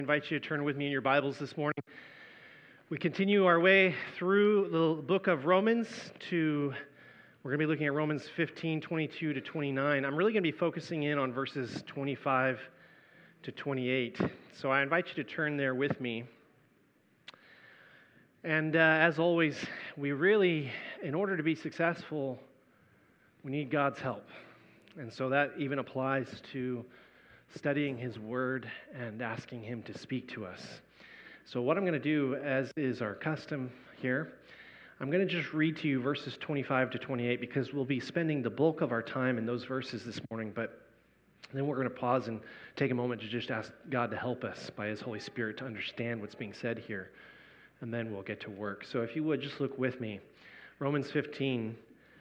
I invite you to turn with me in your Bibles this morning. We continue our way through the book of Romans we're going to be looking at Romans 15, 22 to 29. I'm really going to be focusing in on verses 25 to 28. So I invite you to turn there with me. And as always, we really, in order to be successful, we need God's help. And so that even applies to studying His Word and asking Him to speak to us. So what I'm going to do, as is our custom here, I'm going to just read to you verses 25 to 28 because we'll be spending the bulk of our time in those verses this morning, but then we're going to pause and take a moment to just ask God to help us by His Holy Spirit to understand what's being said here, and then we'll get to work. So if you would, just look with me. Romans 15,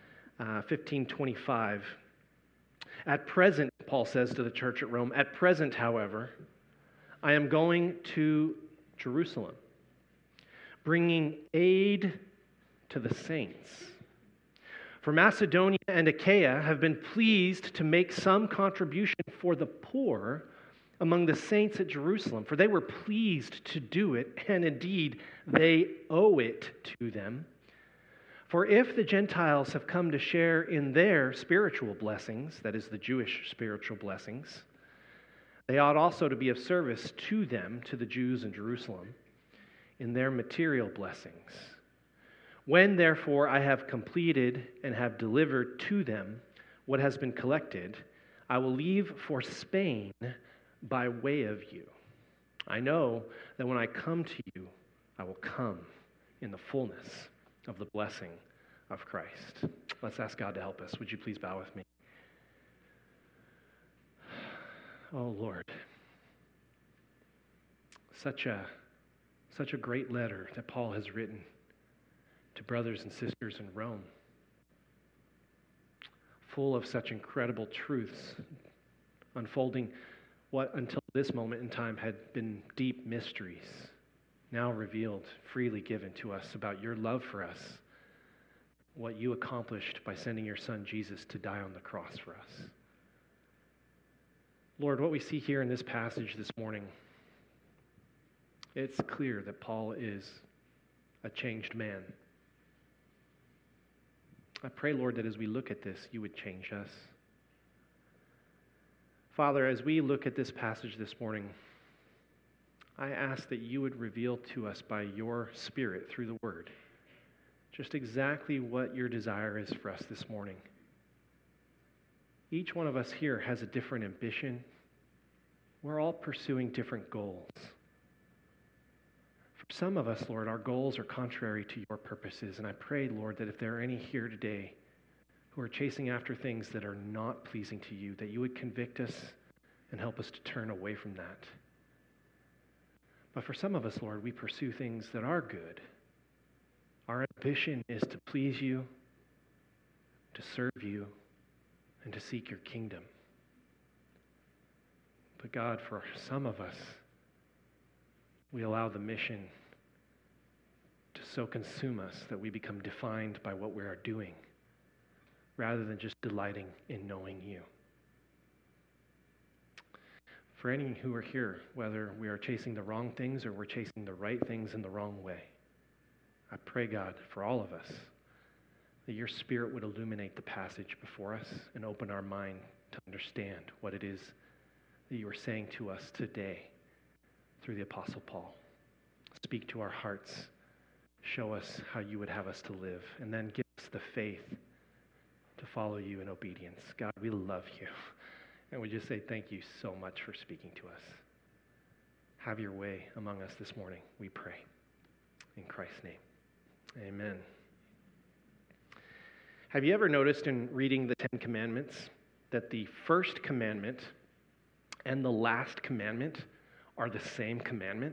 25. At present, Paul says to the church at Rome, at present, however, I am going to Jerusalem, bringing aid to the saints. For Macedonia and Achaia have been pleased to make some contribution for the poor among the saints at Jerusalem, for they were pleased to do it, and indeed they owe it to them. For if the Gentiles have come to share in their spiritual blessings, that is the Jewish spiritual blessings, they ought also to be of service to them, to the Jews in Jerusalem, in their material blessings. When, therefore, I have completed and have delivered to them what has been collected, I will leave for Spain by way of you. I know that when I come to you, I will come in the fullness of the blessing of Christ. Let's ask God to help us. Would you please bow with me? Oh, Lord, such a great letter that Paul has written to brothers and sisters in Rome, full of such incredible truths, unfolding what until this moment in time had been deep mysteries, now revealed, freely given to us about your love for us, what you accomplished by sending your Son Jesus to die on the cross for us. Lord, what we see here in this passage this morning, it's clear that Paul is a changed man. I pray, Lord, that as we look at this, you would change us. Father, as we look at this passage this morning, I ask that you would reveal to us by your Spirit through the Word just exactly what your desire is for us this morning. Each one of us here has a different ambition. We're all pursuing different goals. For some of us, Lord, our goals are contrary to your purposes, and I pray, Lord, that if there are any here today who are chasing after things that are not pleasing to you, that you would convict us and help us to turn away from that. But for some of us, Lord, we pursue things that are good. Our ambition is to please you, to serve you, and to seek your kingdom. But God, for some of us, we allow the mission to so consume us that we become defined by what we are doing, rather than just delighting in knowing you. For any who are here, whether we are chasing the wrong things or we're chasing the right things in the wrong way, I pray, God, for all of us, that your Spirit would illuminate the passage before us and open our mind to understand what it is that you are saying to us today through the Apostle Paul. Speak to our hearts. Show us how you would have us to live, and then give us the faith to follow you in obedience. God, we love you, and we just say thank you so much for speaking to us. Have your way among us this morning, we pray. In Christ's name, amen. Have you ever noticed in reading the Ten Commandments that the first commandment and the last commandment are the same commandment?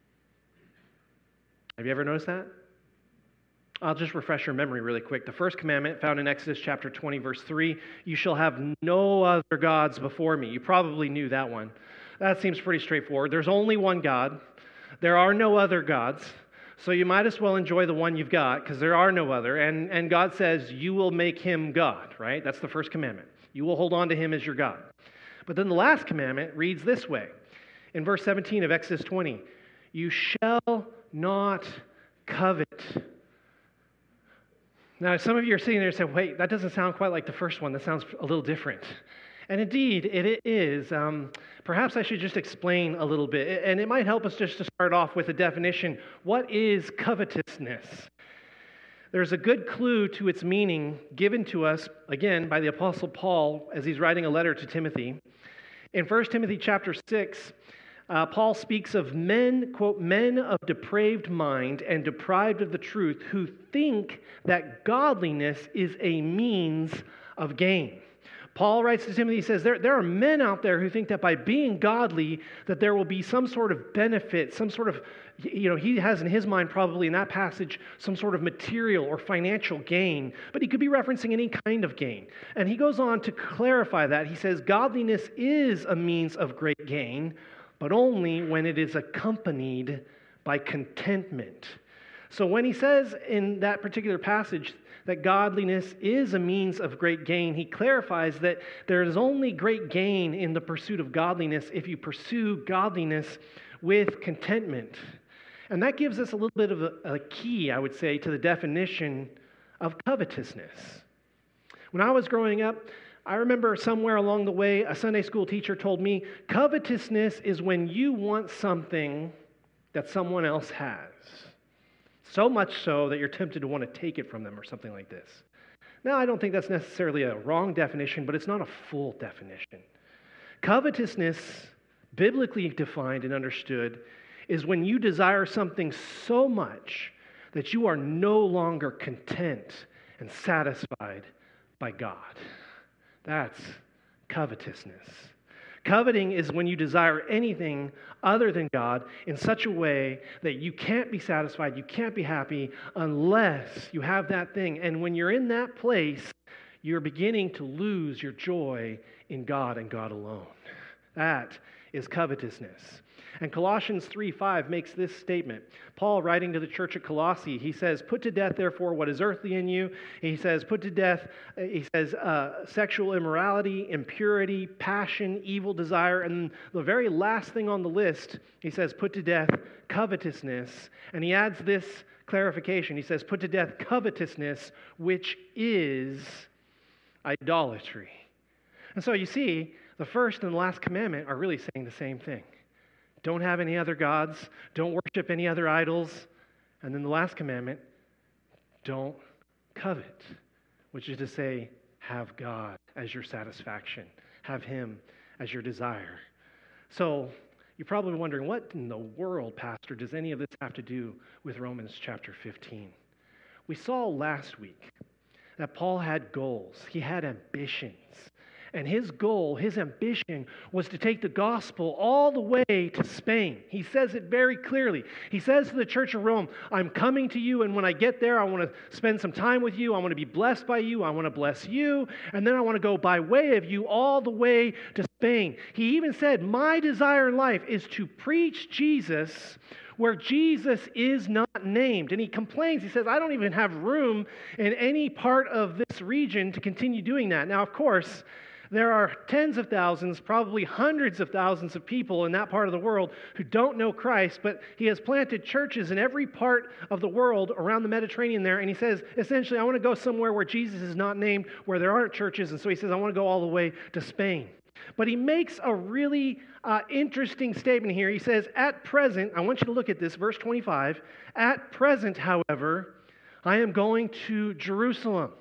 Have you ever noticed that? I'll just refresh your memory really quick. The first commandment found in Exodus chapter 20, verse 3, you shall have no other gods before me. You probably knew that one. That seems pretty straightforward. There's only one God. There are no other gods. So you might as well enjoy the one you've got because there are no other. And God says you will make him God, right? That's the first commandment. You will hold on to him as your God. But then the last commandment reads this way. In verse 17 of Exodus 20, you shall not covet. Now, some of you are sitting there and say, wait, that doesn't sound quite like the first one. That sounds a little different. And indeed, it is. Perhaps I should just explain a little bit, and it might help us just to start off with a definition. What is covetousness? There's a good clue to its meaning given to us, again, by the Apostle Paul as he's writing a letter to Timothy. In 1 Timothy chapter 6, Paul speaks of men, quote, men of depraved mind and deprived of the truth who think that godliness is a means of gain. Paul writes to Timothy, he says, there are men out there who think that by being godly, that there will be some sort of benefit, some sort of, he has in his mind probably in that passage some sort of material or financial gain, but he could be referencing any kind of gain. And he goes on to clarify that. He says, godliness is a means of great gain, but only when it is accompanied by contentment. So when he says in that particular passage that godliness is a means of great gain, he clarifies that there is only great gain in the pursuit of godliness if you pursue godliness with contentment. And that gives us a little bit of a key, I would say, to the definition of covetousness. When I was growing up, I remember somewhere along the way, a Sunday school teacher told me, covetousness is when you want something that someone else has. So much so that you're tempted to want to take it from them or something like this. Now, I don't think that's necessarily a wrong definition, but it's not a full definition. Covetousness, biblically defined and understood, is when you desire something so much that you are no longer content and satisfied by God. That's covetousness. Coveting is when you desire anything other than God in such a way that you can't be satisfied, you can't be happy unless you have that thing. And when you're in that place, you're beginning to lose your joy in God and God alone. That is covetousness. And Colossians 3:5 makes this statement. Paul, writing to the church at Colossae, he says, put to death, therefore, what is earthly in you. He says, put to death, sexual immorality, impurity, passion, evil desire. And the very last thing on the list, he says, put to death covetousness. And he adds this clarification. He says, put to death covetousness, which is idolatry. And so you see, the first and the last commandment are really saying the same thing. Don't have any other gods. Don't worship any other idols. And then the last commandment, don't covet, which is to say, have God as your satisfaction. Have Him as your desire. So you're probably wondering, what in the world, Pastor, does any of this have to do with Romans chapter 15? We saw last week that Paul had goals. He had ambitions. And his goal, his ambition, was to take the gospel all the way to Spain. He says it very clearly. He says to the church of Rome, I'm coming to you, and when I get there, I want to spend some time with you. I want to be blessed by you. I want to bless you. And then I want to go by way of you all the way to Spain. He even said, my desire in life is to preach Jesus where Jesus is not named. And he complains. He says, I don't even have room in any part of this region to continue doing that. Now, of course, there are tens of thousands, probably hundreds of thousands of people in that part of the world who don't know Christ, but he has planted churches in every part of the world around the Mediterranean there, and he says, essentially, I want to go somewhere where Jesus is not named, where there aren't churches, and so he says, I want to go all the way to Spain. But he makes a really interesting statement here. He says, at present, I want you to look at this, verse 25, at present, however, I am going to Jerusalem.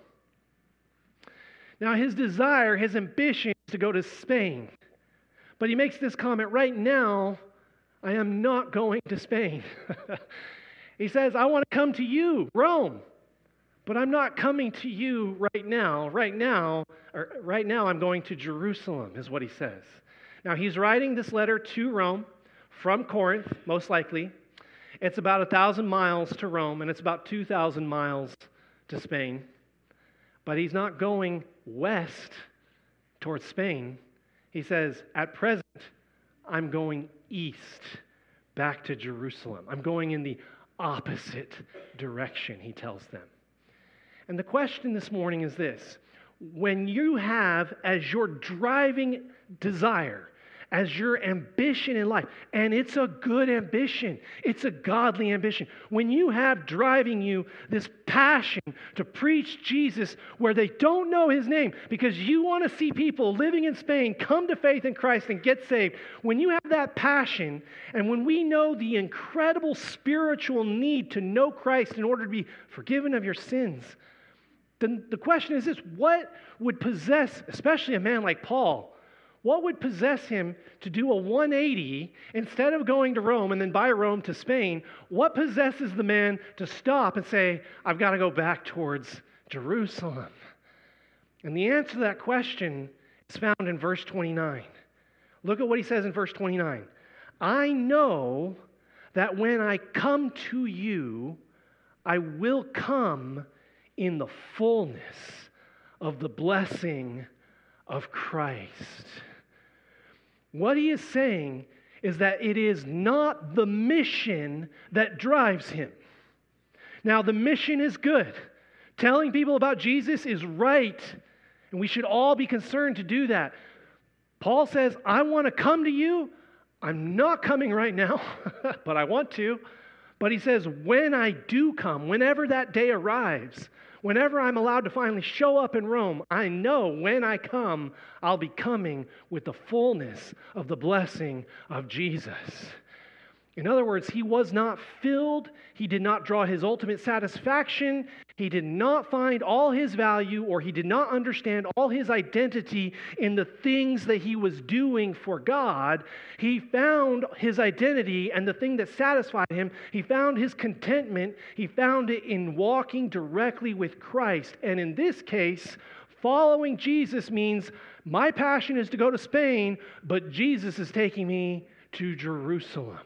Now, his desire, his ambition is to go to Spain. But he makes this comment, right now, I am not going to Spain. He says, I want to come to you, Rome, but I'm not coming to you right now. Right now, I'm going to Jerusalem, is what he says. Now, he's writing this letter to Rome from Corinth, most likely. It's about 1,000 miles to Rome, and it's about 2,000 miles to Spain. But he's not going west towards Spain. He says, at present, I'm going east, back to Jerusalem. I'm going in the opposite direction, he tells them. And the question this morning is this. When you have as your driving desire, as your ambition in life. And it's a good ambition. It's a godly ambition. When you have driving you this passion to preach Jesus where they don't know his name because you want to see people living in Spain come to faith in Christ and get saved, when you have that passion and when we know the incredible spiritual need to know Christ in order to be forgiven of your sins, then the question is this: what would possess, especially a man like Paul, what would possess him to do a 180 instead of going to Rome and then by Rome to Spain? What possesses the man to stop and say, I've got to go back towards Jerusalem? And the answer to that question is found in verse 29. Look at what he says in verse 29. I know that when I come to you, I will come in the fullness of the blessing of Christ. What he is saying is that it is not the mission that drives him. Now, the mission is good. Telling people about Jesus is right, and we should all be concerned to do that. Paul says, I want to come to you. I'm not coming right now, but I want to. But he says, when I do come, whenever that day arrives, whenever I'm allowed to finally show up in Rome, I know when I come, I'll be coming with the fullness of the blessing of Jesus. In other words, he was not filled. He did not draw his ultimate satisfaction. He did not find all his value, or he did not understand all his identity in the things that he was doing for God. He found his identity and the thing that satisfied him. He found his contentment. He found it in walking directly with Christ. And in this case, following Jesus means my passion is to go to Spain, but Jesus is taking me to Jerusalem.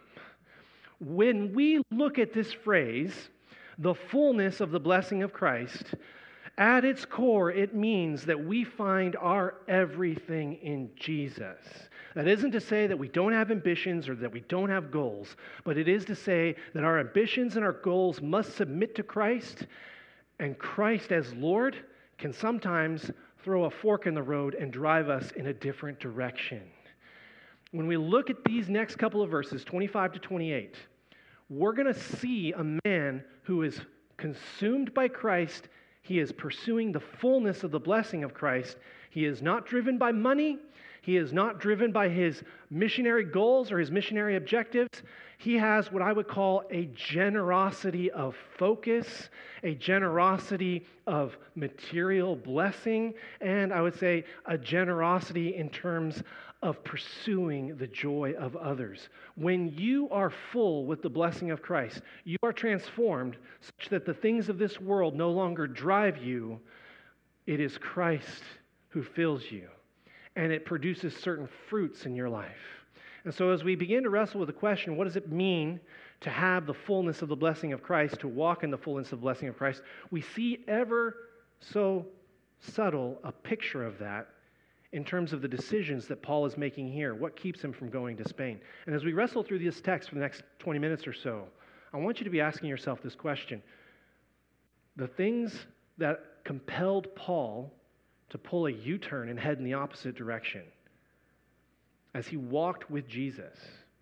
When we look at this phrase, the fullness of the blessing of Christ, at its core, it means that we find our everything in Jesus. That isn't to say that we don't have ambitions or that we don't have goals, but it is to say that our ambitions and our goals must submit to Christ, and Christ as Lord can sometimes throw a fork in the road and drive us in a different direction. When we look at these next couple of verses, 25 to 28, we're going to see a man who is consumed by Christ. He is pursuing the fullness of the blessing of Christ. He is not driven by money. He is not driven by his missionary goals or his missionary objectives. He has what I would call a generosity of focus, a generosity of material blessing, and I would say a generosity in terms of pursuing the joy of others. When you are full with the blessing of Christ, you are transformed such that the things of this world no longer drive you. It is Christ who fills you, and it produces certain fruits in your life. And so as we begin to wrestle with the question, what does it mean to have the fullness of the blessing of Christ, to walk in the fullness of the blessing of Christ, we see ever so subtle a picture of that in terms of the decisions that Paul is making here. What keeps him from going to Spain? And as we wrestle through this text for the next 20 minutes or so, I want you to be asking yourself this question. The things that compelled Paul to pull a U-turn and head in the opposite direction as he walked with Jesus,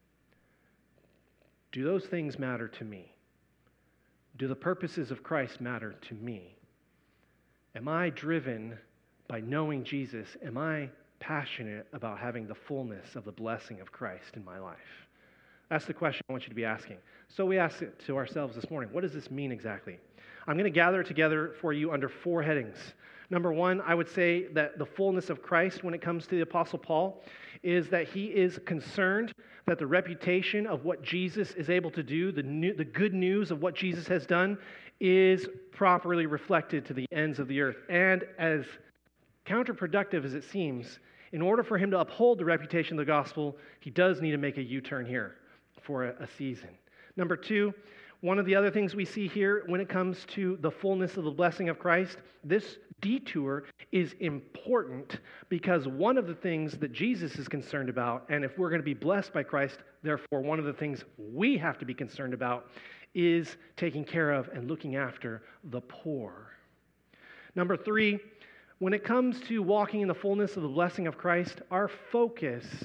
do those things matter to me? Do the purposes of Christ matter to me? Am I driven by knowing Jesus? Am I passionate about having the fullness of the blessing of Christ in my life? That's the question I want you to be asking. So we ask it to ourselves this morning. What does this mean exactly? I'm going to gather it together for you under 4 headings. Number 1, I would say that the fullness of Christ when it comes to the Apostle Paul is that he is concerned that the reputation of what Jesus is able to do, the good news of what Jesus has done, is properly reflected to the ends of the earth. And as counterproductive as it seems, in order for him to uphold the reputation of the gospel, he does need to make a U-turn here for a season. Number 2, one of the other things we see here when it comes to the fullness of the blessing of Christ, this detour is important because one of the things that Jesus is concerned about, and if we're going to be blessed by Christ, therefore one of the things we have to be concerned about is taking care of and looking after the poor. Number 3, when it comes to walking in the fullness of the blessing of Christ, our focus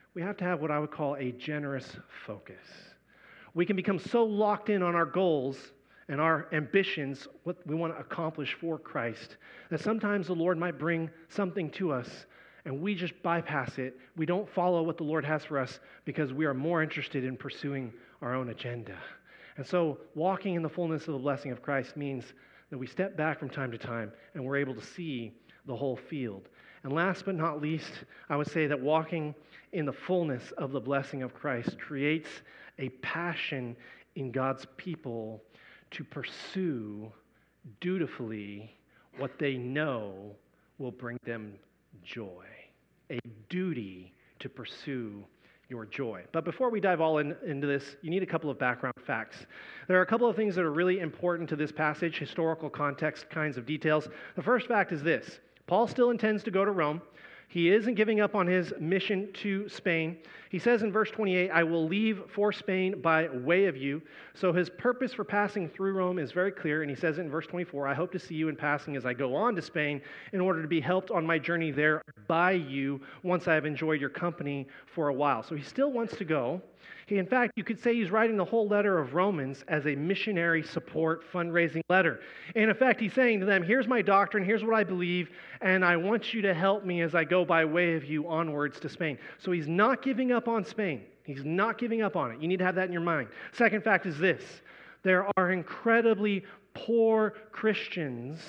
we have to have what I would call a generous focus. We can become so locked in on our goals and our ambitions, what we want to accomplish for Christ, that sometimes the Lord might bring something to us and we just bypass it. We don't follow what the Lord has for us because we are more interested in pursuing our own agenda. And so walking in the fullness of the blessing of Christ means that we step back from time to time and we're able to see the whole field. And last but not least, I would say that walking in the fullness of the blessing of Christ creates a passion in God's people to pursue dutifully what they know will bring them joy. A duty to pursue your joy. But before we dive all into this, you need a couple of background facts. There are a couple of things that are really important to this passage, historical context kinds of details. The first fact is this: Paul still intends to go to Rome. He isn't giving up on his mission to Spain. He says in verse 28, I will leave for Spain by way of you. So his purpose for passing through Rome is very clear. And he says it in verse 24, I hope to see you in passing as I go on to Spain in order to be helped on my journey there by you once I have enjoyed your company for a while. So he still wants to go. In fact, you could say he's writing the whole letter of Romans as a missionary support fundraising letter. In effect, he's saying to them, here's my doctrine, here's what I believe, and I want you to help me as I go by way of you onwards to Spain. So he's not giving up on Spain. He's not giving up on it. You need to have that in your mind. Second fact is this: there are incredibly poor Christians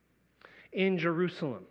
in Jerusalem.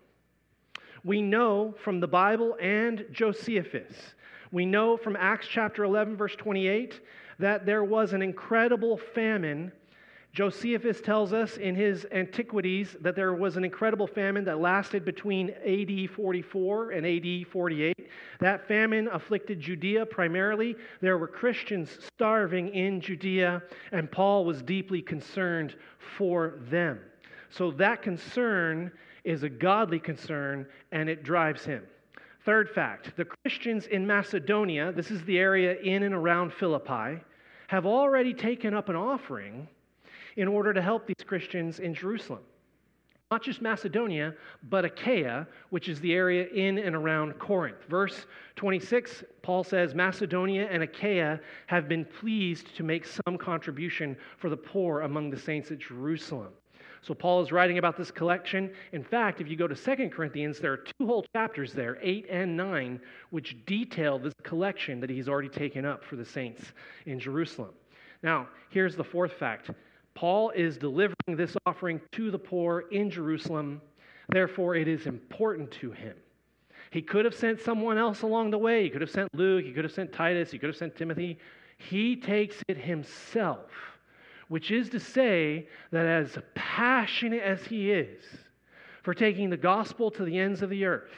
We know from the Bible and Josephus, we know from Acts chapter 11, verse 28, that there was an incredible famine. Josephus tells us in his Antiquities that there was an incredible famine that lasted between AD 44 and AD 48. That famine afflicted Judea primarily. There were Christians starving in Judea, and Paul was deeply concerned for them. So that concern is a godly concern, and it drives him. Third fact, the Christians in Macedonia, this is the area in and around Philippi, have already taken up an offering in order to help these Christians in Jerusalem. Not just Macedonia, but Achaia, which is the area in and around Corinth. Verse 26, Paul says, Macedonia and Achaia have been pleased to make some contribution for the poor among the saints at Jerusalem. So Paul is writing about this collection. In fact, if you go to 2 Corinthians, there are 2 whole chapters there, 8 and 9, which detail this collection that he's already taken up for the saints in Jerusalem. Now, here's the fourth fact. Paul is delivering this offering to the poor in Jerusalem. Therefore, it is important to him. He could have sent someone else along the way. He could have sent Luke. He could have sent Titus. He could have sent Timothy. He takes it himself, which is to say that as passionate as he is for taking the gospel to the ends of the earth,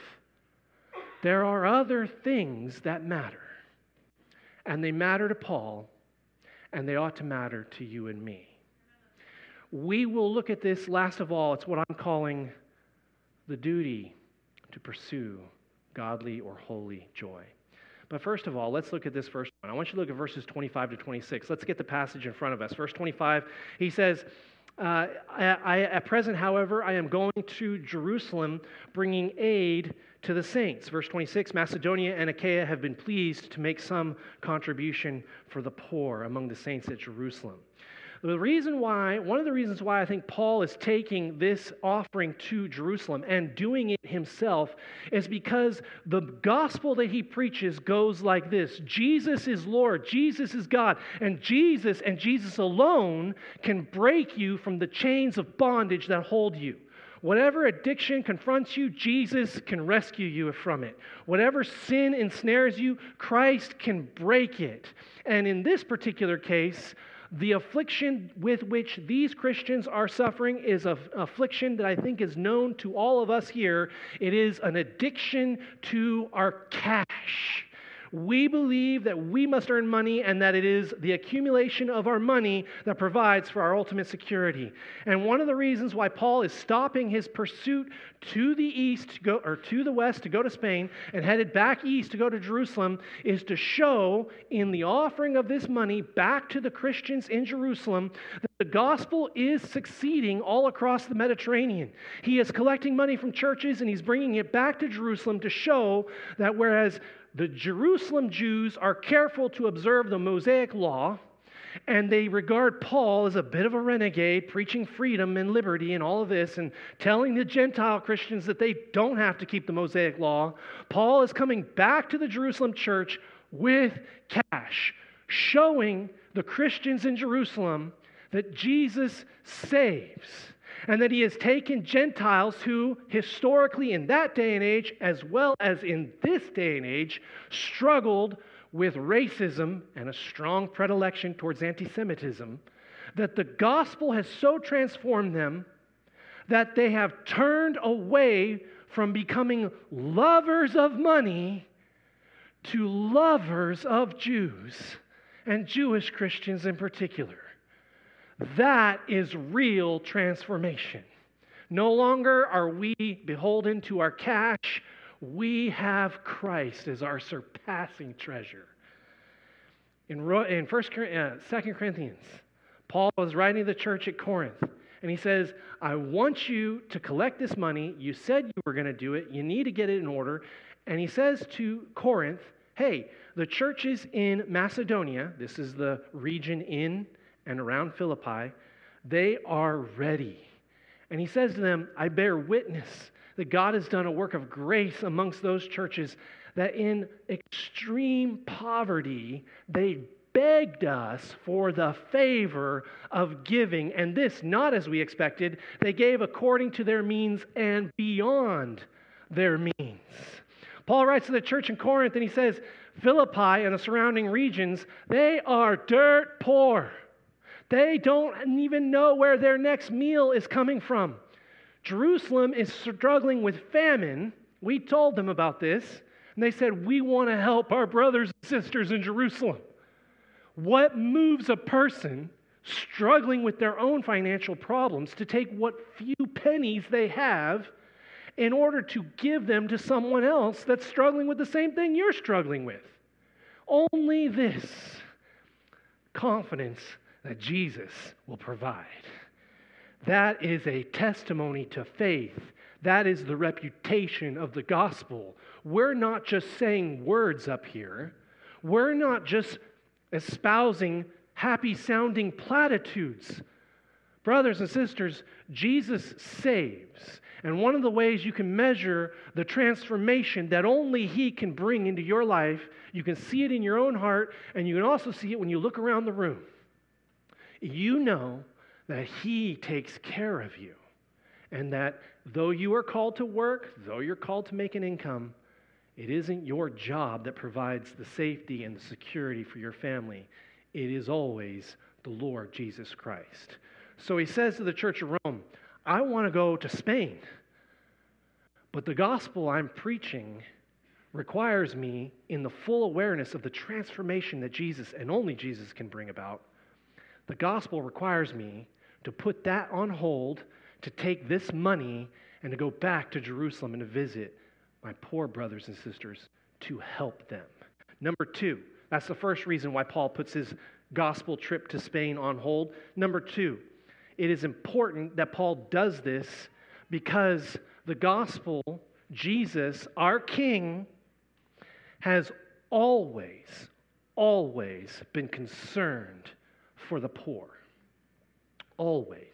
there are other things that matter. And they matter to Paul, and they ought to matter to you and me. We will look at this, last of all, it's what I'm calling the duty to pursue godly or holy joy. But first of all, let's look at this first one. I want you to look at verses 25 to 26. Let's get the passage in front of us. Verse 25, he says, at present, however, I am going to Jerusalem, bringing aid to the saints. Verse 26, Macedonia and Achaia have been pleased to make some contribution for the poor among the saints at Jerusalem. One of the reasons why I think Paul is taking this offering to Jerusalem and doing it himself is because the gospel that he preaches goes like this. Jesus is Lord, Jesus is God, and Jesus alone can break you from the chains of bondage that hold you. Whatever addiction confronts you, Jesus can rescue you from it. Whatever sin ensnares you, Christ can break it. And in this particular case, the affliction with which these Christians are suffering is an affliction that I think is known to all of us here. It is an addiction to our cash. We believe that we must earn money and that it is the accumulation of our money that provides for our ultimate security. And one of the reasons why Paul is stopping his pursuit to the east to the west to go to Spain and headed back east to go to Jerusalem is to show in the offering of this money back to the Christians in Jerusalem that the gospel is succeeding all across the Mediterranean. He is collecting money from churches and he's bringing it back to Jerusalem to show that whereas the Jerusalem Jews are careful to observe the Mosaic law, and they regard Paul as a bit of a renegade, preaching freedom and liberty and all of this, and telling the Gentile Christians that they don't have to keep the Mosaic law. Paul is coming back to the Jerusalem church with cash, showing the Christians in Jerusalem that Jesus saves, and that he has taken Gentiles who historically in that day and age, as well as in this day and age, struggled with racism and a strong predilection towards anti-Semitism, that the gospel has so transformed them that they have turned away from becoming lovers of money to lovers of Jews, and Jewish Christians in particular. That is real transformation. No longer are we beholden to our cash. We have Christ as our surpassing treasure. In 2 Corinthians, Paul was writing to the church at Corinth, and he says, I want you to collect this money. You said you were going to do it. You need to get it in order. And he says to Corinth, hey, the churches in Macedonia, this is the region in and around Philippi, they are ready. And he says to them, I bear witness that God has done a work of grace amongst those churches, that in extreme poverty, they begged us for the favor of giving. And this, not as we expected, they gave according to their means and beyond their means. Paul writes to the church in Corinth, and he says, Philippi and the surrounding regions, they are dirt poor. They don't even know where their next meal is coming from. Jerusalem is struggling with famine. We told them about this, and they said, we want to help our brothers and sisters in Jerusalem. What moves a person struggling with their own financial problems to take what few pennies they have in order to give them to someone else that's struggling with the same thing you're struggling with? Only this confidence that Jesus will provide. That is a testimony to faith. That is the reputation of the gospel. We're not just saying words up here. We're not just espousing happy-sounding platitudes. Brothers and sisters, Jesus saves. And one of the ways you can measure the transformation that only He can bring into your life, you can see it in your own heart, and you can also see it when you look around the room. You know that He takes care of you, and that though you are called to work, though you're called to make an income, it isn't your job that provides the safety and the security for your family. It is always the Lord Jesus Christ. So he says to the church of Rome, I want to go to Spain, but the gospel I'm preaching requires me, in the full awareness of the transformation that Jesus and only Jesus can bring about, the gospel requires me to put that on hold, to take this money and to go back to Jerusalem and to visit my poor brothers and sisters, to help them. Number two, that's the first reason why Paul puts his gospel trip to Spain on hold. Number two, it is important that Paul does this because the gospel, Jesus, our King, has always been concerned for the poor. Always.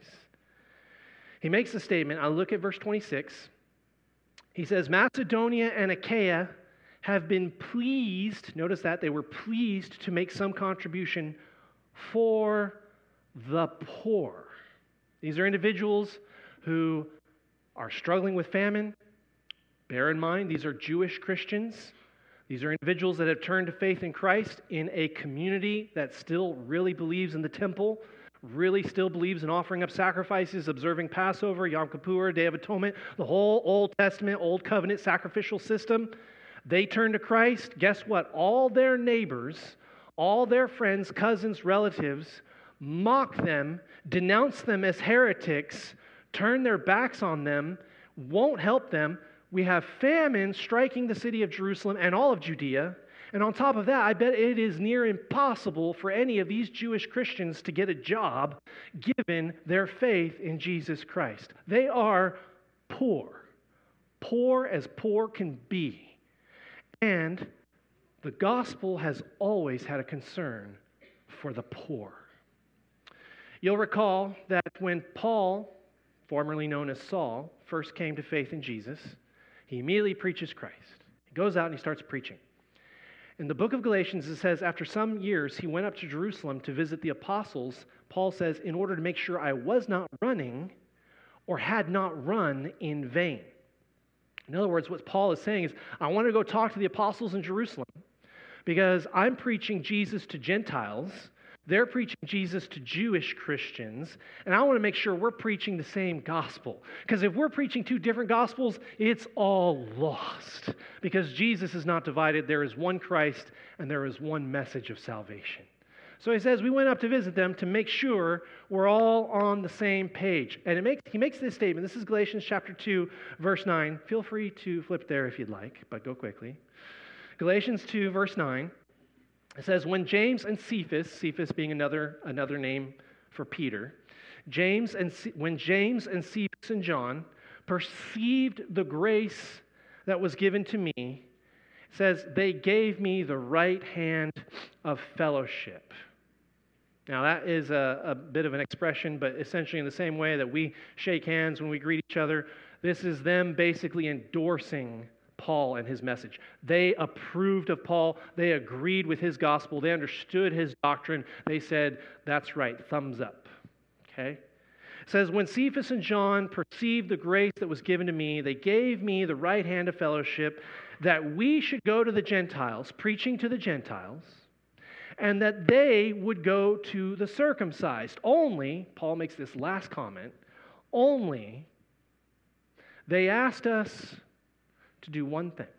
He makes a statement. I'll look at verse 26. He says, Macedonia and Achaia have been pleased, notice that, they were pleased to make some contribution for the poor. These are individuals who are struggling with famine. Bear in mind, these are Jewish Christians. These are individuals that have turned to faith in Christ in a community that still really believes in the temple, really still believes in offering up sacrifices, observing Passover, Yom Kippur, Day of Atonement, the whole Old Testament, Old Covenant sacrificial system. They turn to Christ. Guess what? All their neighbors, all their friends, cousins, relatives mock them, denounce them as heretics, turn their backs on them, won't help them. We have famine striking the city of Jerusalem and all of Judea. And on top of that, I bet it is near impossible for any of these Jewish Christians to get a job given their faith in Jesus Christ. They are poor as poor can be. And The gospel has always had a concern for the poor. You'll recall that when Paul, formerly known as Saul, first came to faith in Jesus, he immediately preaches Christ. He goes out and he starts preaching. In the book of Galatians, it says, after some years, he went up to Jerusalem to visit the apostles. Paul says, in order to make sure I was not running or had not run in vain. In other words, what Paul is saying is, I want to go talk to the apostles in Jerusalem because I'm preaching Jesus to Gentiles. They're preaching Jesus to Jewish Christians, and I want to make sure we're preaching the same gospel. Because if we're preaching two different gospels, it's all lost. Because Jesus is not divided. There is one Christ, and there is one message of salvation. So he says, we went up to visit them to make sure we're all on the same page. And he makes this statement. This is Galatians chapter 2, verse 9. Feel free to flip there if you'd like, but go quickly. Galatians 2, verse 9. It says, when James and Cephas being another name for Peter, when James and Cephas and John perceived the grace that was given to me, it says, they gave me the right hand of fellowship. Now that is a bit of an expression, but essentially in the same way that we shake hands when we greet each other, this is them basically endorsing Paul and his message. They approved of Paul. They agreed with his gospel. They understood his doctrine. They said, that's right, thumbs up. Okay? It says, when Cephas and John perceived the grace that was given to me, they gave me the right hand of fellowship that we should go to the Gentiles, preaching to the Gentiles, and that they would go to the circumcised. Only, Paul makes this last comment, only they asked us to do one thing.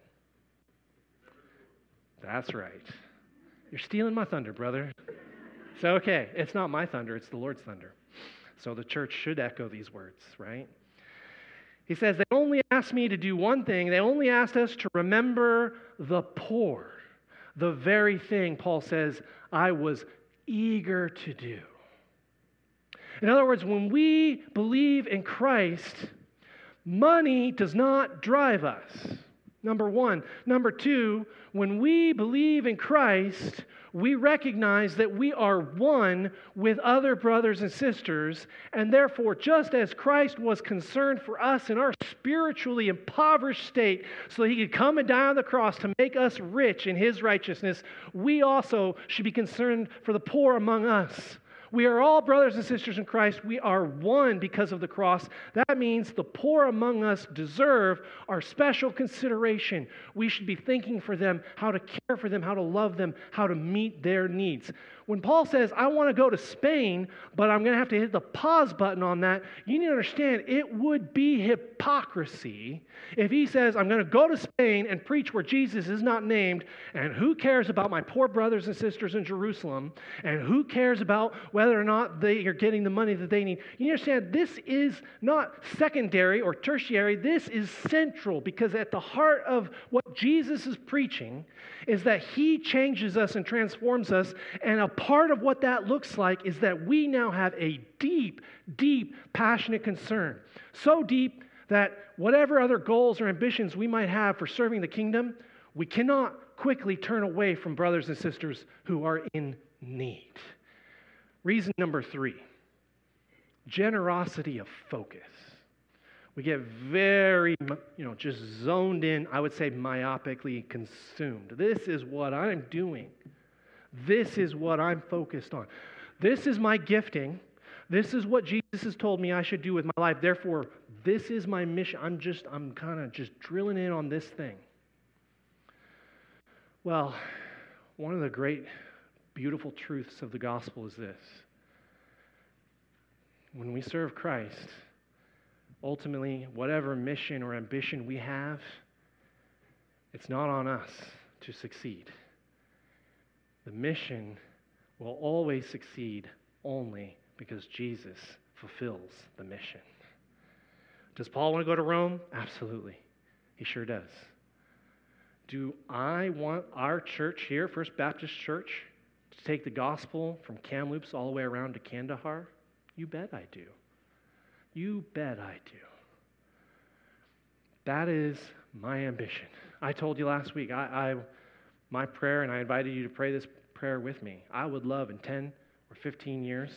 That's right. You're stealing my thunder, brother. It's okay. It's not my thunder, it's the Lord's thunder. So the church should echo these words, right? He says, they only asked me to do one thing. They only asked us to remember the poor. The very thing, Paul says, I was eager to do. In other words, when we believe in Christ, money does not drive us, number one. Number two, when we believe in Christ, we recognize that we are one with other brothers and sisters, and therefore, just as Christ was concerned for us in our spiritually impoverished state so that he could come and die on the cross to make us rich in his righteousness, we also should be concerned for the poor among us. We are all brothers and sisters in Christ. We are one because of the cross. That means the poor among us deserve our special consideration. We should be thinking for them, how to care for them, how to love them, how to meet their needs. When Paul says, I want to go to Spain, but I'm going to have to hit the pause button on that, you need to understand it would be hypocrisy if he says, I'm going to go to Spain and preach where Jesus is not named, and who cares about my poor brothers and sisters in Jerusalem, and who cares about whether or not they are getting the money that they need. You understand, this is not secondary or tertiary, this is central, because at the heart of what Jesus is preaching is that he changes us and transforms us, and a part of what that looks like is that we now have a deep, deep, passionate concern. So deep that whatever other goals or ambitions we might have for serving the kingdom, we cannot quickly turn away from brothers and sisters who are in need. Reason number 3, generosity of focus. We get very, just zoned in, I would say myopically consumed. This is what I'm doing. This is what I'm focused on. This is my gifting. This is what Jesus has told me I should do with my life. Therefore, this is my mission. I'm kind of just drilling in on this thing. Well, one of the great, beautiful truths of the gospel is this. When we serve Christ, ultimately, whatever mission or ambition we have, it's not on us to succeed. The mission will always succeed only because Jesus fulfills the mission. Does Paul want to go to Rome? Absolutely. He sure does. Do I want our church here, First Baptist Church, to take the gospel from Kamloops all the way around to Kandahar? You bet I do. You bet I do. That is my ambition. I told you last week, my prayer, and I invited you to pray this prayer with me, I would love in 10 or 15 years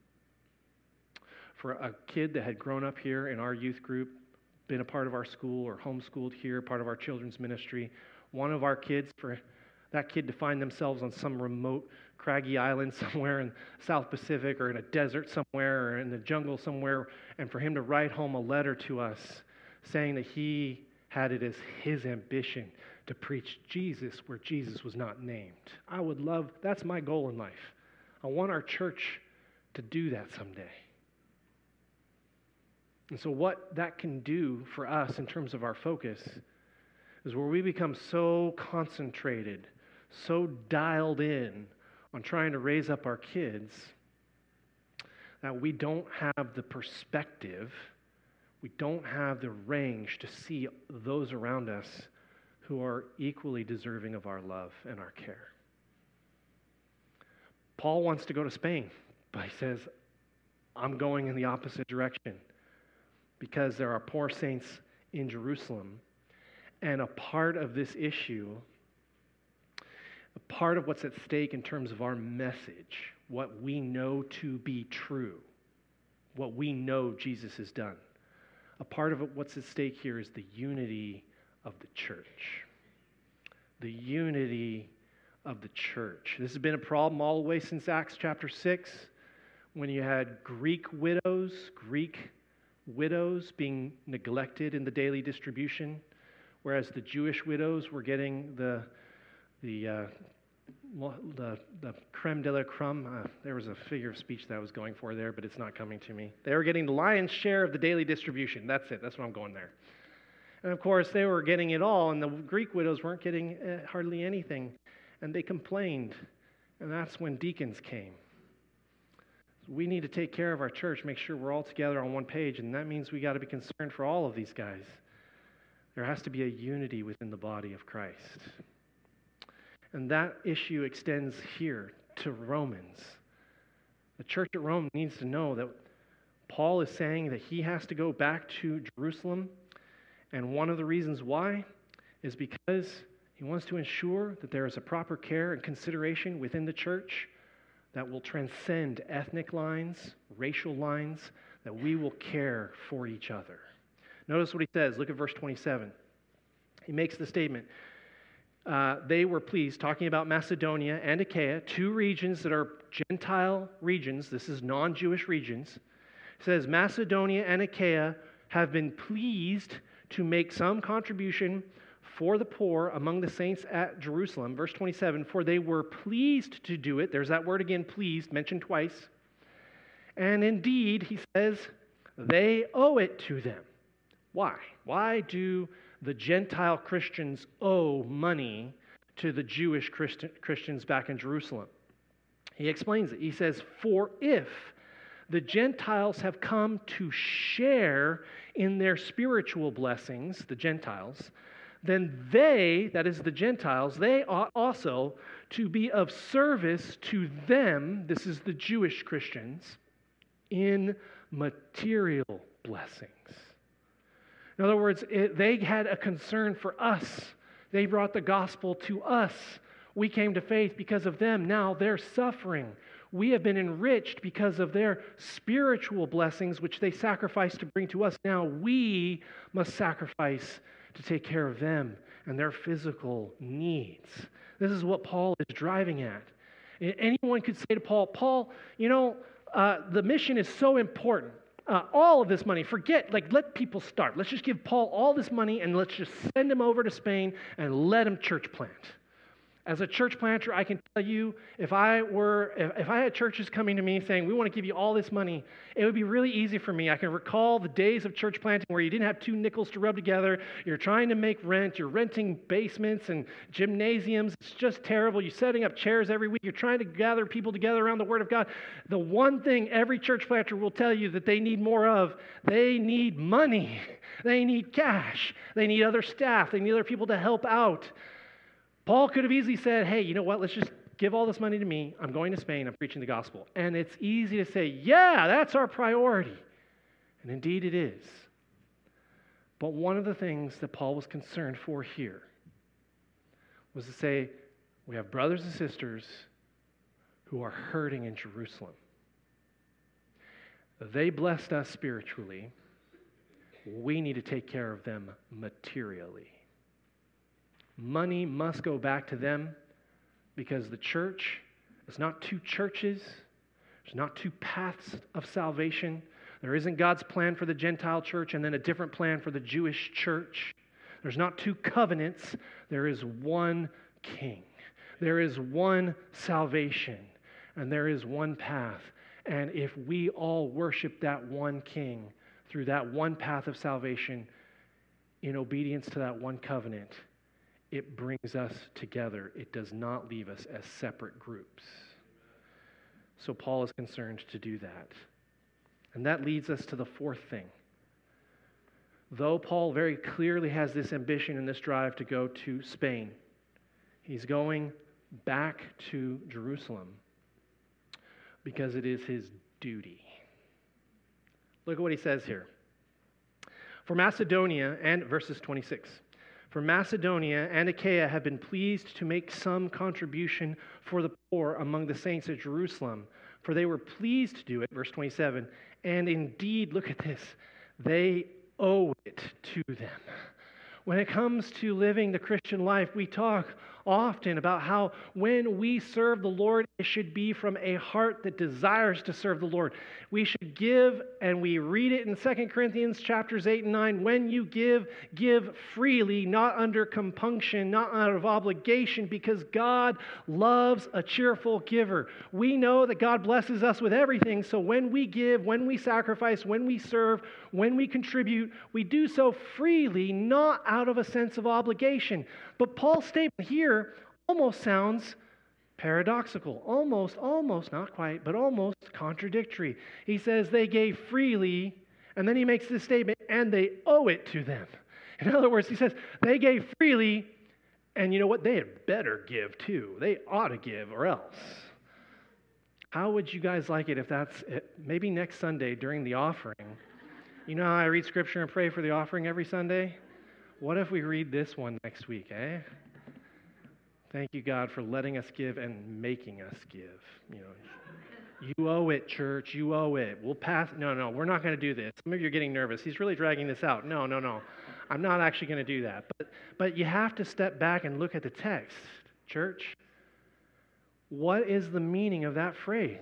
for a kid that had grown up here in our youth group, been a part of our school or homeschooled here, part of our children's ministry, one of our kids, for that kid to find themselves on some remote craggy island somewhere in South Pacific or in a desert somewhere or in the jungle somewhere, and for him to write home a letter to us saying that he had it as his ambition to preach Jesus where Jesus was not named. I would love, that's my goal in life. I want our church to do that someday. And so what that can do for us in terms of our focus is where we become so concentrated, so dialed in on trying to raise up our kids that we don't have the perspective, we don't have the range to see those around us who are equally deserving of our love and our care. Paul wants to go to Spain, but he says, I'm going in the opposite direction because there are poor saints in Jerusalem. And a part of this issue, a part of what's at stake in terms of our message, what we know to be true, what we know Jesus has done, a part of what's at stake here is the unity of the church. The unity of the church. This has been a problem all the way since Acts chapter 6, when you had Greek widows being neglected in the daily distribution, whereas the Jewish widows were getting the creme de la creme. There was a figure of speech that I was going for there, but it's not coming to me. They were getting the lion's share of the daily distribution. That's it. That's what I'm going there. And of course, they were getting it all, and the Greek widows weren't getting hardly anything. And they complained, and that's when deacons came. We need to take care of our church, make sure we're all together on one page, and that means we got to be concerned for all of these guys. There has to be a unity within the body of Christ. And that issue extends here to Romans. The church at Rome needs to know that Paul is saying that he has to go back to Jerusalem, and one of the reasons why is because he wants to ensure that there is a proper care and consideration within the church that will transcend ethnic lines, racial lines, that we will care for each other. Notice what he says. Look at verse 27. He makes the statement. They were pleased, talking about Macedonia and Achaia, two regions that are Gentile regions. This is non-Jewish regions. It says, Macedonia and Achaia have been pleased to make some contribution for the poor among the saints at Jerusalem. Verse 27, for they were pleased to do it. There's that word again, pleased, mentioned twice. And indeed, he says, they owe it to them. Why? Why do the Gentile Christians owe money to the Jewish Christians back in Jerusalem? He explains it. He says, for if the Gentiles have come to share in their spiritual blessings, the Gentiles, then they, that is the Gentiles, they ought also to be of service to them, this is the Jewish Christians, in material blessings. In other words, they had a concern for us. They brought the gospel to us. We came to faith because of them. Now they're suffering. We have been enriched because of their spiritual blessings, which they sacrificed to bring to us. Now we must sacrifice to take care of them and their physical needs. This is what Paul is driving at. Anyone could say to Paul, the mission is so important. All of this money, let people start. Let's just give Paul all this money and let's just send him over to Spain and let him church plant. As a church planter, I can tell you, if I had churches coming to me saying, we want to give you all this money, it would be really easy for me. I can recall the days of church planting where you didn't have two nickels to rub together. You're trying to make rent. You're renting basements and gymnasiums. It's just terrible. You're setting up chairs every week. You're trying to gather people together around the Word of God. The one thing every church planter will tell you that they need more of, they need money. They need cash. They need other staff. They need other people to help out. Paul could have easily said, hey, you know what, let's just give all this money to me. I'm going to Spain. I'm preaching the gospel. And it's easy to say, yeah, that's our priority. And indeed it is. But one of the things that Paul was concerned for here was to say, We have brothers and sisters who are hurting in Jerusalem. They blessed us spiritually. We need to take care of them materially. Money must go back to them because the church is not two churches. There's not two paths of salvation. There isn't God's plan for the Gentile church and then a different plan for the Jewish church. There's not two covenants. There is one king. There is one salvation. And there is one path. And if we all worship that one king through that one path of salvation in obedience to that one covenant, it brings us together. It does not leave us as separate groups. So Paul is concerned to do that. And that leads us to the fourth thing. Though Paul very clearly has this ambition and this drive to go to Spain, he's going back to Jerusalem because it is his duty. Look at what he says here. For Macedonia, and verses 26, for Macedonia and Achaia have been pleased to make some contribution for the poor among the saints at Jerusalem, for they were pleased to do it, verse 27, and indeed, look at this, they owe it to them. When it comes to living the Christian life, we talk often about how when we serve the Lord, it should be from a heart that desires to serve the Lord. We should give, and we read it in 2 Corinthians chapters 8 and 9, when you give, give freely, not under compunction, not out of obligation, because God loves a cheerful giver. We know that God blesses us with everything, so when we give, when we sacrifice, when we serve, when we contribute, we do so freely, not out of a sense of obligation. But Paul's statement here almost sounds paradoxical, almost, not quite, but almost contradictory. He says they gave freely, and then he makes this statement, and they owe it to them. In other words, he says they gave freely, and you know what? They had better give too. They ought to give or else. How would you guys like it if that's it? Maybe next Sunday during the offering? You know how I read Scripture and pray for the offering every Sunday? What if we read this one next week, eh? Thank you, God, for letting us give and making us give. You owe it, church. You owe it. We'll pass. No, we're not going to do this. Some of you are getting nervous. He's really dragging this out. No. I'm not actually going to do that. But you have to step back and look at the text, church. What is the meaning of that phrase?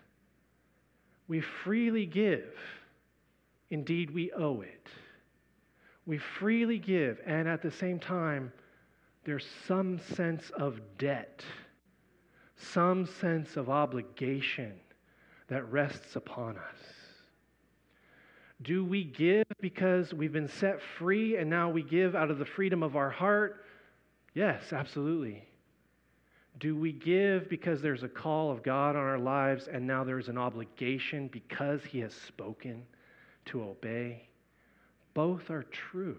We freely give. Indeed, we owe it. We freely give, and at the same time, there's some sense of debt, some sense of obligation that rests upon us. Do we give because we've been set free and now we give out of the freedom of our heart? Yes, absolutely. Do we give because there's a call of God on our lives and now there's an obligation because He has spoken to obey? Both are true.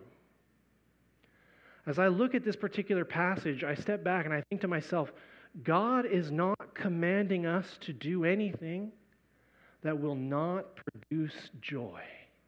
As I look at this particular passage, I step back and I think to myself, God is not commanding us to do anything that will not produce joy.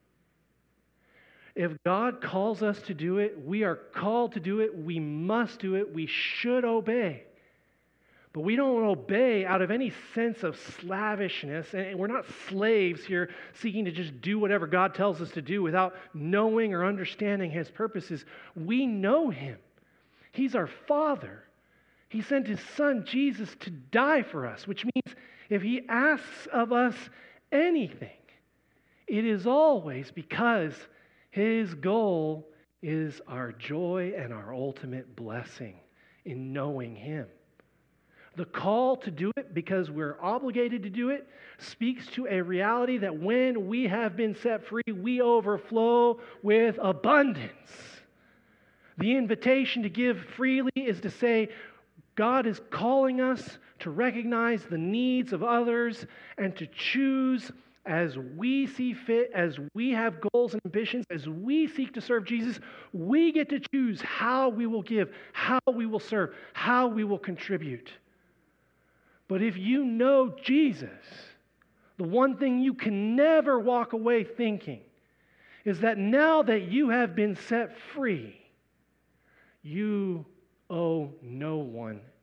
If God calls us to do it, we are called to do it, we must do it, we should obey. But we don't obey out of any sense of slavishness, and we're not slaves here seeking to just do whatever God tells us to do without knowing or understanding His purposes. We know Him. He's our Father. He sent His Son, Jesus, to die for us, which means if He asks of us anything, it is always because His goal is our joy and our ultimate blessing in knowing Him. The call to do it because we're obligated to do it speaks to a reality that when we have been set free, we overflow with abundance. The invitation to give freely is to say, God is calling us to recognize the needs of others and to choose as we see fit, as we have goals and ambitions, as we seek to serve Jesus. We get to choose how we will give, how we will serve, how we will contribute. But if you know Jesus, the one thing you can never walk away thinking is that now that you have been set free, you owe no one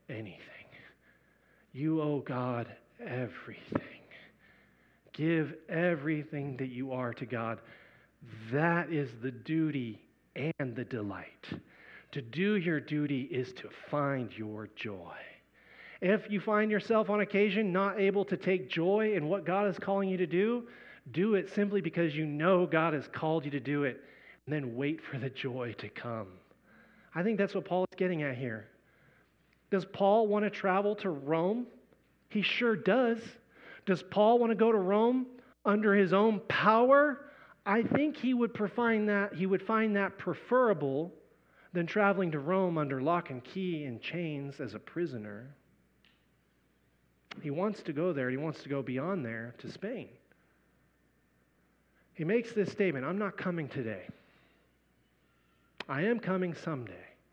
anything. You owe God everything. Give everything that you are to God. That is the duty and the delight. To do your duty is to find your joy. If you find yourself on occasion not able to take joy in what God is calling you to do it simply because you know God has called you to do it, and then wait for the joy to come. I think that's what Paul is getting at here. Does Paul want to travel to Rome? He sure does. Does Paul want to go to Rome under his own power? I think he would find that preferable than traveling to Rome under lock and key and chains as a prisoner. He wants to go there. He wants to go beyond there to Spain. He makes this statement, I'm not coming today. I am coming someday.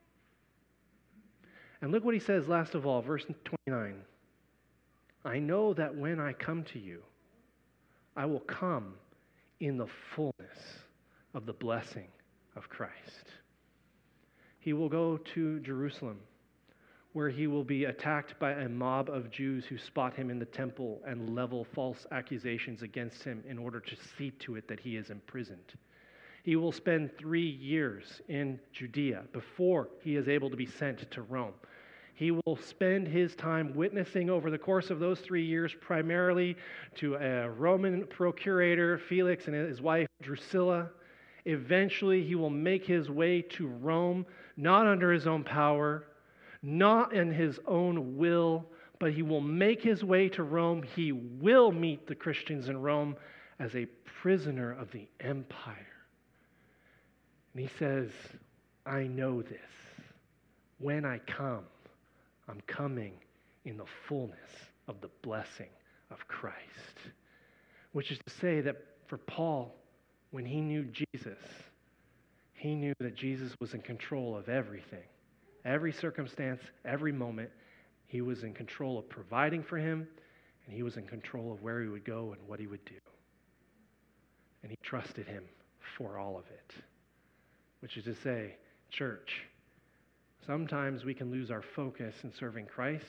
And look what he says last of all, verse 29. I know that when I come to you, I will come in the fullness of the blessing of Christ. He will go to Jerusalem, where he will be attacked by a mob of Jews who spot him in the temple and level false accusations against him in order to see to it that he is imprisoned. He will spend 3 years in Judea before he is able to be sent to Rome. He will spend his time witnessing over the course of those 3 years primarily to a Roman procurator, Felix, and his wife, Drusilla. Eventually, he will make his way to Rome, not under his own power, not in his own will, but he will make his way to Rome. He will meet the Christians in Rome as a prisoner of the empire. And he says, I know this. When I come, I'm coming in the fullness of the blessing of Christ. Which is to say that for Paul, when he knew Jesus, he knew that Jesus was in control of everything. Every circumstance, every moment, he was in control of providing for him, and he was in control of where he would go and what he would do. And he trusted him for all of it. Which is to say, church, sometimes we can lose our focus in serving Christ.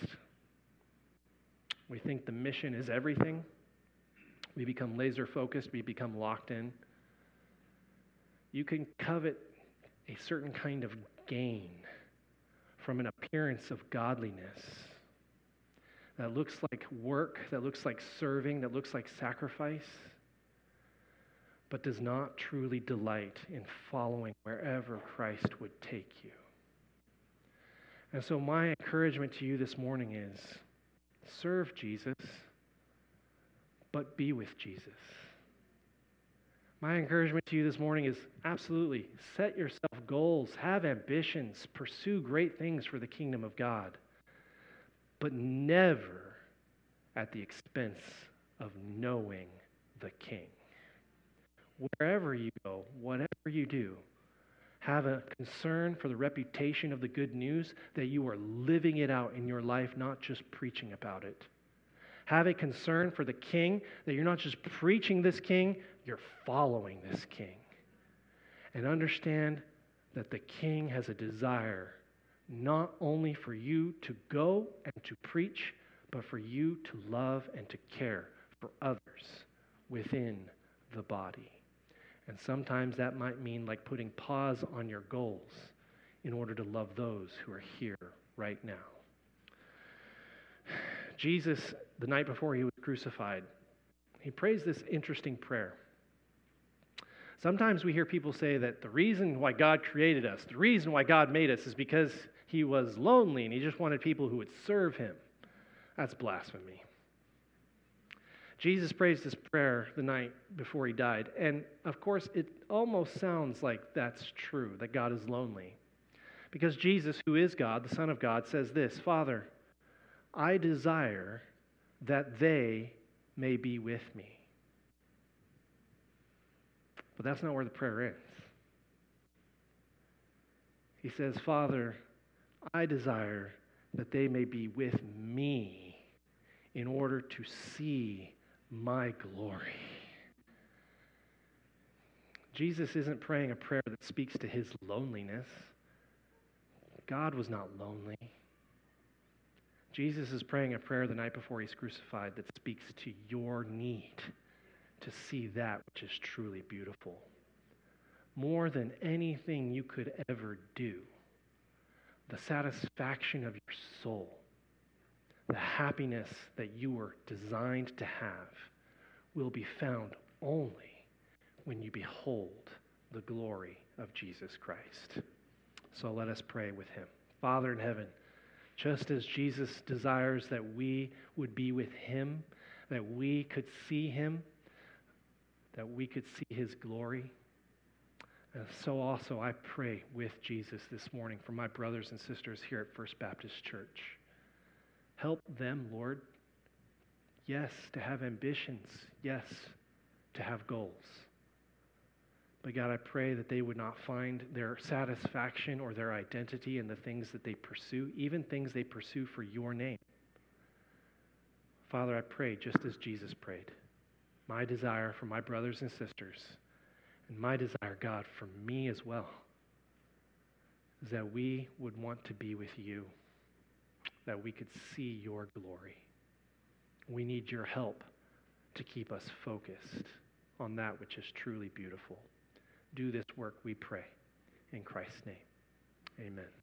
We think the mission is everything. We become laser focused. We become locked in. You can covet a certain kind of gain from an appearance of godliness that looks like work, that looks like serving, that looks like sacrifice, but does not truly delight in following wherever Christ would take you. And so my encouragement to you this morning is, serve Jesus, but be with Jesus. My encouragement to you this morning is absolutely set yourself goals, have ambitions, pursue great things for the kingdom of God, but never at the expense of knowing the King. Wherever you go, whatever you do, have a concern for the reputation of the good news, that you are living it out in your life, not just preaching about it. Have a concern for the King, that you're not just preaching this King, you're following this King. And understand that the King has a desire not only for you to go and to preach, but for you to love and to care for others within the body. And sometimes that might mean like putting pause on your goals in order to love those who are here right now. Jesus, the night before he was crucified, he prays this interesting prayer. Sometimes we hear people say that the reason why God created us, the reason why God made us is because he was lonely and he just wanted people who would serve him. That's blasphemy. Jesus prays this prayer the night before he died. And of course, it almost sounds like that's true, that God is lonely. Because Jesus, who is God, the Son of God, says this, Father, I desire that they may be with me. But that's not where the prayer ends. He says, Father, I desire that they may be with me in order to see my glory. Jesus isn't praying a prayer that speaks to his loneliness. God was not lonely. Jesus is praying a prayer the night before he's crucified that speaks to your need to see that which is truly beautiful. More than anything you could ever do, the satisfaction of your soul, the happiness that you were designed to have, will be found only when you behold the glory of Jesus Christ. So let us pray with him. Father in heaven, just as Jesus desires that we would be with him, that we could see him, that we could see his glory, and so also I pray with Jesus this morning for my brothers and sisters here at First Baptist Church. Help them, Lord, yes, to have ambitions, yes, to have goals. But God, I pray that they would not find their satisfaction or their identity in the things that they pursue, even things they pursue for your name. Father, I pray just as Jesus prayed. My desire for my brothers and sisters, and my desire, God, for me as well, is that we would want to be with you, that we could see your glory. We need your help to keep us focused on that which is truly beautiful. Do this work, we pray. In Christ's name, amen.